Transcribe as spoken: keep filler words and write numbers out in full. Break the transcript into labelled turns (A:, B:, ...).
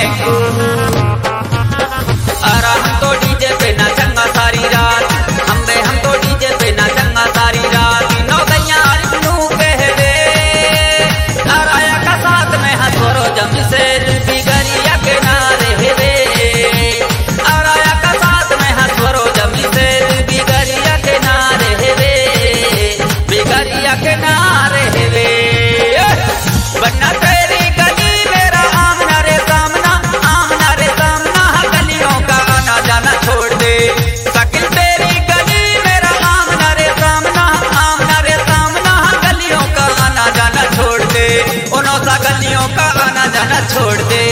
A: Tengu. अरे हम तो डीजे पे नाचंगा सारी रात, हमरे हम तो डीजे पे नाचंगा सारी रात। नौ गैया नू कहवे अराया का साथ में हथोरो जम से बिगरिया के नारे हेवे। अराया का साथ में हथोरो जम से बिगरिया के नारे हेवे, बिगरिया के नारे हेवे। बन्ना तेरी गली मेरा आमना रे सामना, आमना रे सामना गलियों का आना जाना छोड़ दे। शकील तेरी गली मेरा आमना रे सामना, आमना रे सामना गलियों का आना जाना छोड़ दे। उनों सा गलियों का आना जाना छोड़ दे।